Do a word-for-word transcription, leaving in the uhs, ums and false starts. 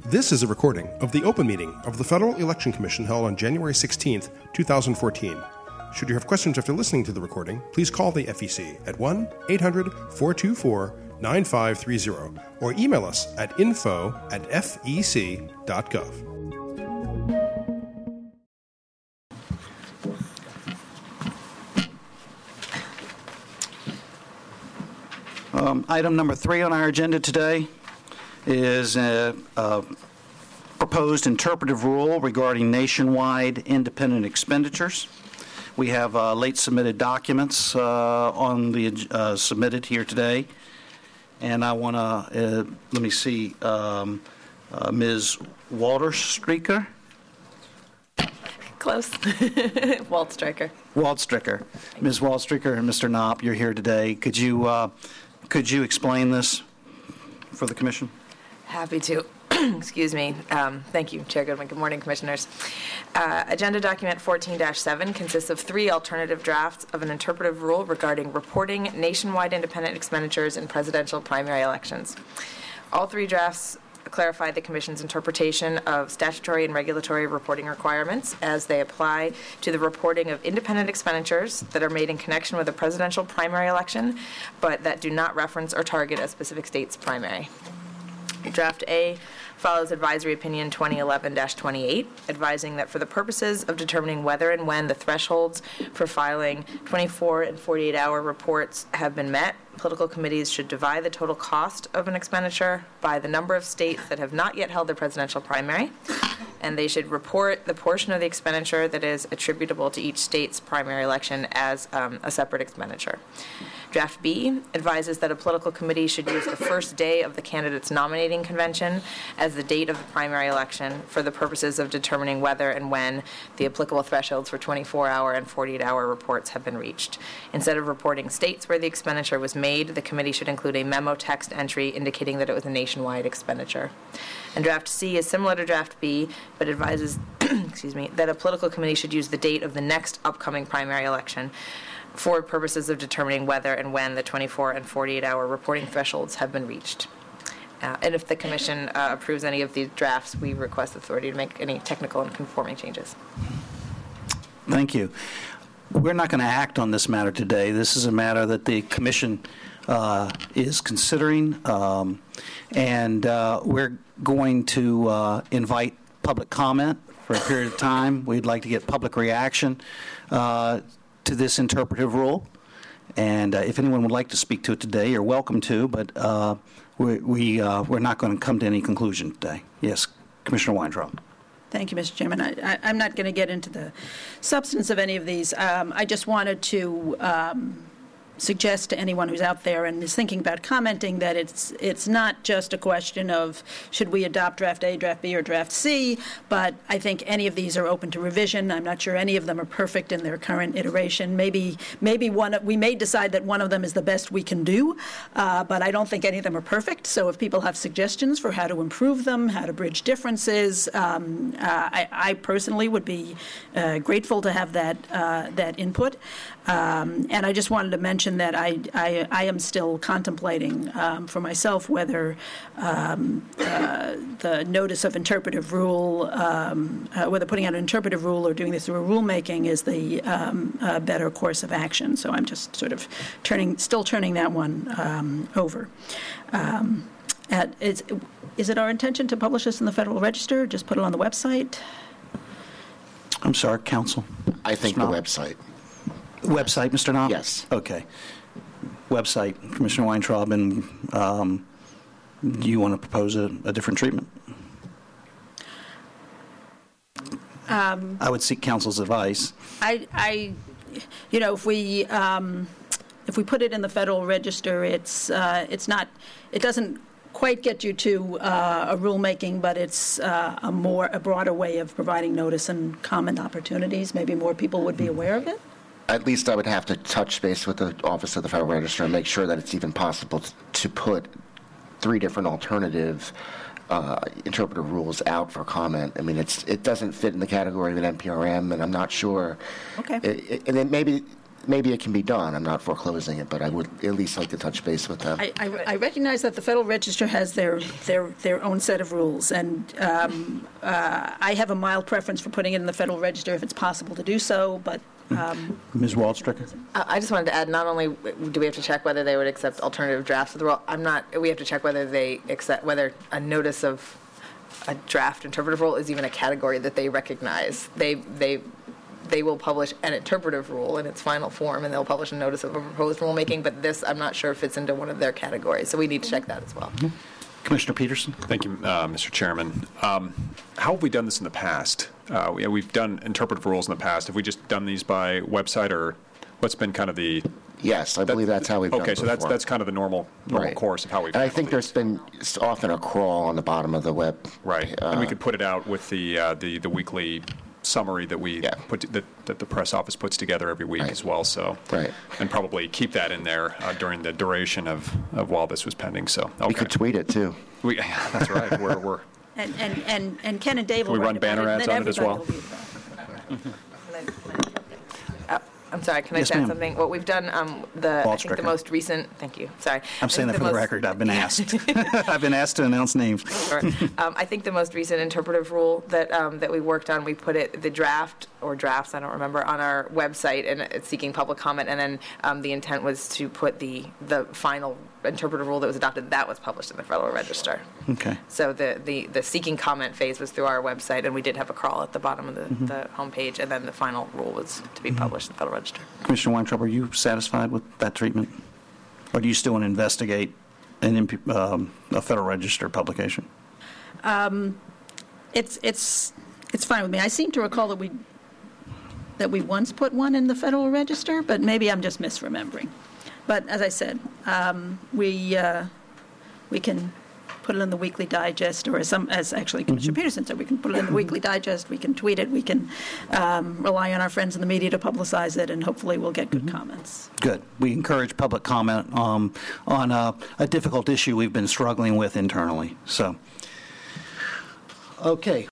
This is a recording of the open meeting of the Federal Election Commission held on January sixteenth, twenty fourteen. Should you have questions after listening to the recording, please call the F E C at one eight hundred four two four nine five three zero or email us at info at f e c dot gov. Um, item number three on our agenda today is a, a proposed interpretive rule regarding nationwide independent expenditures. We have uh, late submitted documents uh, on the uh, submitted here today, and I want to uh, let me see um, uh, Miz Walterstreaker. Close. Waltstreaker. Waltstreaker. Miz Waltstreaker and Mister Knopp, you're here today. Could you uh, could you explain this for the commission? Happy to. Excuse me. Um, thank you, Chair Goodwin. Good morning, Commissioners. Uh, agenda document fourteen dash seven consists of three alternative drafts of an interpretive rule regarding reporting nationwide independent expenditures in presidential primary elections. All three drafts clarify the Commission's interpretation of statutory and regulatory reporting requirements as they apply to the reporting of independent expenditures that are made in connection with a presidential primary election, but that do not reference or target a specific state's primary. Draft A follows Advisory Opinion twenty eleven dash twenty-eight, advising that for the purposes of determining whether and when the thresholds for filing twenty-four and forty-eight hour reports have been met, political committees should divide the total cost of an expenditure by the number of states that have not yet held their presidential primary, and they should report the portion of the expenditure that is attributable to each state's primary election as um, a separate expenditure. Draft B advises that a political committee should use the first day of the candidate's nominating convention as the date of the primary election for the purposes of determining whether and when the applicable thresholds for twenty-four hour and forty-eight hour reports have been reached. Instead of reporting states where the expenditure was made, the committee should include a memo text entry indicating that it was a nationwide expenditure. And Draft C is similar to Draft B, but advises excuse me, that a political committee should use the date of the next upcoming primary election for purposes of determining whether and when the twenty-four and forty-eight hour reporting thresholds have been reached. Uh, and if the Commission uh, approves any of these drafts, we request authority to make any technical and conforming changes. Thank you. We're not going to act on this matter today. This is a matter that the Commission uh, is considering, um, and uh, we're going to uh, invite public comment for a period of time. We'd like to get public reaction uh, to this interpretive rule, and uh, if anyone would like to speak to it today, you're welcome to, but uh, we, we, uh, we're not going to come to any conclusion today. Yes, Commissioner Weintraub. Thank you, Mister Chairman. I, I, I'm not going to get into the substance of any of these. Um, I just wanted to um, suggest to anyone who's out there and is thinking about commenting that it's it's not just a question of should we adopt Draft A, Draft B, or Draft C, but I think any of these are open to revision. I'm not sure any of them are perfect in their current iteration. Maybe maybe one we may decide that one of them is the best we can do, uh, but I don't think any of them are perfect. So if people have suggestions for how to improve them, how to bridge differences, um, uh, I, I personally would be uh, grateful to have that uh, that input. Um, and I just wanted to mention that I, I, I am still contemplating um, for myself whether um, uh, the notice of interpretive rule, um, uh, whether putting out an interpretive rule or doing this through a rulemaking is the um, uh, better course of action. So I'm just sort of turning, still turning that one um, over. Um, at, is, is it our intention to publish this in the Federal Register, just put it on the website? I'm sorry, Counsel. I think the website. Website, Mister Knopp? Yes. Okay. Website, Commissioner Weintraub, and um, do you want to propose a, a different treatment? Um, I would seek counsel's advice. I, I, you know, if we um, if we put it in the Federal Register, it's uh, it's not, it doesn't quite get you to uh, a rulemaking, but it's uh, a more a broader way of providing notice and comment opportunities. Maybe more people would be aware of it. At least I would have to touch base with the Office of the Federal Register and make sure that it's even possible to, to put three different alternative uh, interpretive rules out for comment. I mean, it's it doesn't fit in the category of an N P R M, and I'm not sure. Okay. It, it, and then maybe maybe it can be done. I'm not foreclosing it, but I would at least like to touch base with them. I, I, I recognize that the Federal Register has their, their, their own set of rules, and um, uh, I have a mild preference for putting it in the Federal Register if it's possible to do so, but... Um, Miz Waldstrecker? I I just wanted to add, not only do we have to check whether they would accept alternative drafts of the rule, I'm not, we have to check whether they accept, whether a notice of a draft interpretive rule is even a category that they recognize. They, they, they will publish an interpretive rule in its final form, and they'll publish a notice of a proposed rulemaking, but this, I'm not sure, fits into one of their categories, so we need to check that as well. Commissioner Peterson? Thank you, uh, Mister Chairman. Um, how have we done this in the past? Uh, we, we've done interpretive rules in the past. Have we just done these by website, or what's been kind of the... Yes, I believe that's how we've done it Okay, so that's before. that's kind of the normal normal Right. course of how we've And I handled think there's these. been s- often a crawl on the bottom of the web. Right, uh, and we could put it out with the uh, the, the weekly summary that we Yeah. put that, that the press office puts together every week Right. as well. So, Right. and probably keep that in there uh, during the duration of, of while this was pending. So, okay, We could tweet it, too. We- that's right. We're we're and, and, and, and Ken and Dave will we write run about banner it, and ads then on it as everybody well? will read about it. Uh, I'm sorry, can I Yes, say ma'am. something? What we've done, um, the, I think the Waldstrecker. most recent, thank you, sorry. I'm I saying that think for the most- record. I've been asked. I've been asked to announce names. Sure. Um, I think the most recent interpretive rule that um, that we worked on, we put it, the draft, or drafts, I don't remember, on our website, and it's seeking public comment, and then um, the intent was to put the, the final interpretive rule that was adopted, that was published in the Federal Register. Okay. So the, the, the seeking comment phase was through our website, and we did have a crawl at the bottom of the, Mm-hmm. the homepage, and then the final rule was to be published in the Federal Register. Commissioner Weintraub, are you satisfied with that treatment? Or do you still want to investigate an, imp- um, a Federal Register publication? It's, it's, it's fine with me. I seem to recall that we, that we once put one in the Federal Register, but maybe I'm just misremembering. But as I said, um, we, uh, we can put it in the Weekly Digest, or as some, as actually Commissioner Peterson said, we can put it in the Weekly Digest, we can tweet it, we can um, rely on our friends in the media to publicize it, and hopefully we'll get good comments. Good. We encourage public comment um, on a, a difficult issue we've been struggling with internally. So, okay.